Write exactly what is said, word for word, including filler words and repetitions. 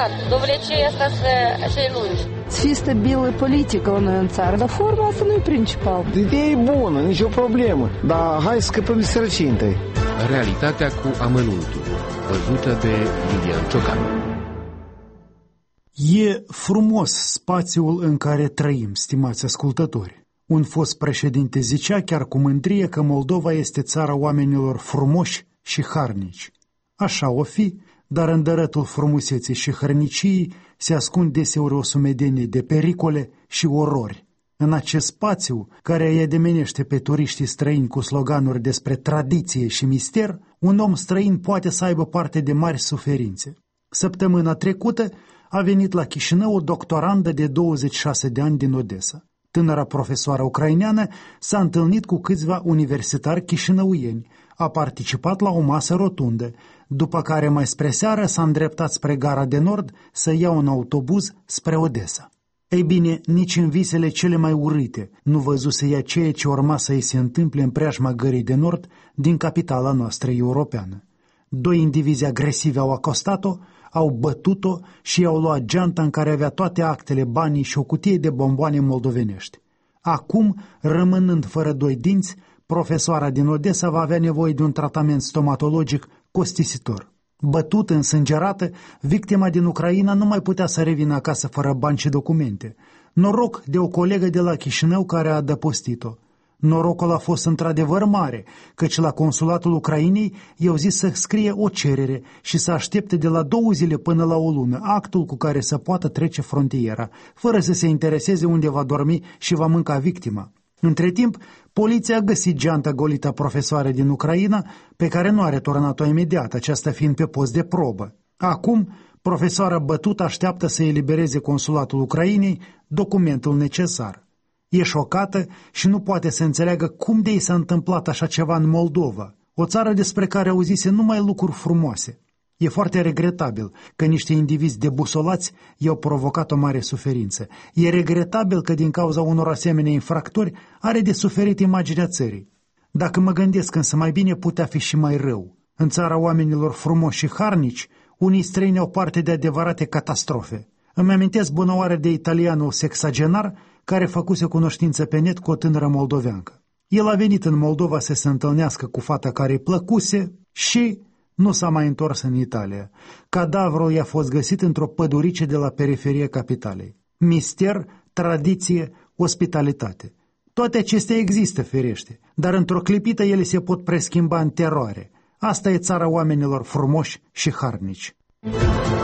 încercat. Domnule, ce e asta să cei lungi? Să fie stabilă politică la noi în țară, dar forma asta nu e principal. Ideea e bună, nicio problemă, dar hai să scăpăm de sărăcie întâi. Realitatea cu amănuntul, văzută de Lilian Ciocan. E frumos spațiul în care trăim, stimați ascultători. Un fost președinte zicea chiar cu mândrie că Moldova este țara oamenilor frumoși și harnici. Așa o fi, dar în dărătul frumuseții și hărniciei se ascund deseori o sumedenie de pericole și orori. În acest spațiu, care îi ademenește pe turiștii străini cu sloganuri despre tradiție și mister, un om străin poate să aibă parte de mari suferințe. Săptămâna trecută a venit la Chișinău o doctorandă de douăzeci și șase de ani din Odessa. Tânăra profesoară ucraineană s-a întâlnit cu câțiva universitari chișinăuieni, a participat la o masă rotundă, după care mai spre seară s-a îndreptat spre gara de nord să ia un autobuz spre Odessa. Ei bine, nici în visele cele mai urâte nu văzuse ea ceea ce urma să îi se întâmple în preajma gării de nord din capitala noastră europeană. Doi indivizi agresivi au acostat-o, au bătut-o și i-au luat geanta în care avea toate actele, banii și o cutie de bomboane moldovenești. Acum, rămânând fără doi dinți, profesoara din Odessa va avea nevoie de un tratament stomatologic costisitor. Bătută, însângerată, victima din Ucraina nu mai putea să revină acasă fără bani și documente. Noroc de o colegă de la Chișinău care a adăpostit-o. Norocul a fost într-adevăr mare, căci la consulatul Ucrainei i-au zis să scrie o cerere și să aștepte de la două zile până la o lună actul cu care să poată trece frontiera, fără să se intereseze unde va dormi și va mânca victima. Între timp, poliția a găsit geanta golită a profesoarei din Ucraina, pe care nu a returnat-o imediat, aceasta fiind pe post de probă. Acum, profesoara bătută așteaptă să elibereze consulatul Ucrainei documentul necesar. E șocată și nu poate să înțeleagă cum de i s-a întâmplat așa ceva în Moldova, o țară despre care auzise numai lucruri frumoase. E foarte regretabil că niște indivizi debusolați i-au provocat o mare suferință. E regretabil că din cauza unor asemenea infractori are de suferit imaginea țării. Dacă mă gândesc însă mai bine putea fi și mai rău. În țara oamenilor frumoși și harnici, unii străini au parte de adevărate catastrofe. Îmi amintesc bunăoară de italianul sexagenar care făcuse cunoștință pe net cu o tânără moldoveancă. El a venit în Moldova să se întâlnească cu fata care îi plăcuse și nu s-a mai întors în Italia. Cadavrul i-a fost găsit într-o pădurice de la periferia capitalei. Mister, tradiție, ospitalitate. Toate acestea există, ferește, dar într-o clipită ele se pot preschimba în teroare. Asta e țara oamenilor frumoși și harnici.